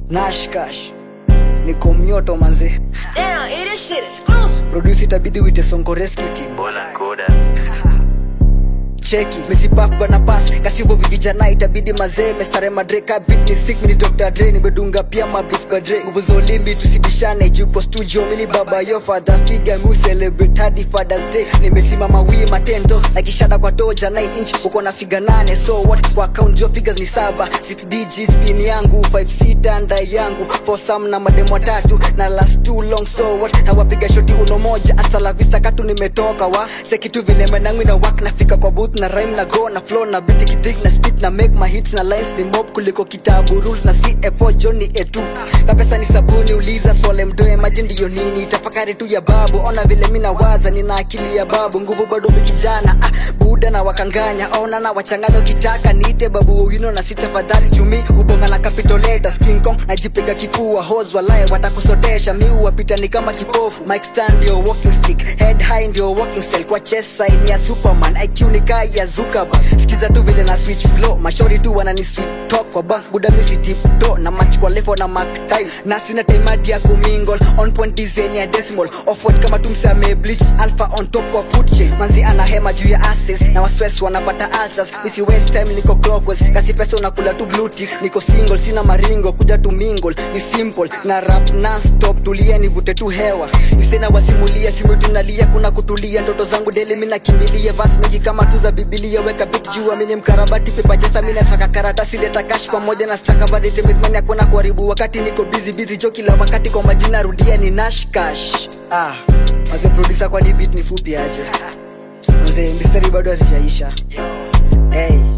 Nashkash niko mnyoto manze. Damn, this shit exclusive. Produce itabidi wite Sonko Rescue Team. Bona koda Cheki mesipap bana pass kasibo vijana itabidi mazee mestare madreka beat ni sick mini Dr. Dre nimedunga pia mabis badre nguvu za limbi tusibishane jupo studio mini baba yo father figure mu celebrate hadi Father's Day nimesimama wima 10 dos like shada kwa doja 9 inch uko na figure 8 so what kwa count your figures ni 7 6 DG spin yangu 5 sita ndai yangu for some na mademo 3 na last too long so what hawapiga shoti uno moja hasta la vista katu nimetoka wa sekitu vile menangu na work nafika kwa booth na rhyme na go na flow na beat kidig na spit na make my hits na lines ni mob kuliko kitabu rules na CF4 Johnny A2 kapesa ni sabuni uliza sole mdoe maji ndiyo nini tafakari tu ya babu ona vile mimi nawaza nina akili ya babu nguvu bado kijana buda na wakanganya ona na wachanganya ukitaka niite babu wino na sitafadhali jumi ubonga na capitolator King Kong najipiga kifua hose walai watakusotesha miu wapita ni kama kipofu mic stand ndio walking stick head high ndio walking cell kwa chest side ya Superman IQ ni ya Zuckerberg sikiza tu vile na switch flow mashori tu wanani sweet talk kwa bank buda misi tip do na match kwa level na mark time na sina time hadi ya kumingle on point design ya decimal offward kama tumsame bleach alpha on top of food chain manzi ana hema juu ya asses na waswess wanapata ulcers misi waste time niko clockwise kasi pesa unakula tu blue tick niko single sina maringo kuja tu mingle ni simple na rap non stop tulia nivute tu hewa nisena wasimulia simu tunalia kuna kutulia ndoto zangu daily mimi nakimbilia verse mingi kama tuza Biblia weka beat juu amini mkarabati pepa jasa mimi nataka karatasi leta cash pamoja na stakabadhi temizmani hakuna kuharibu wakati niko busy jo kila wakati kwa majina rudia ni Nashkash maze producer kwa ni beat ni fupi aje maze mystery bado hazijaisha hey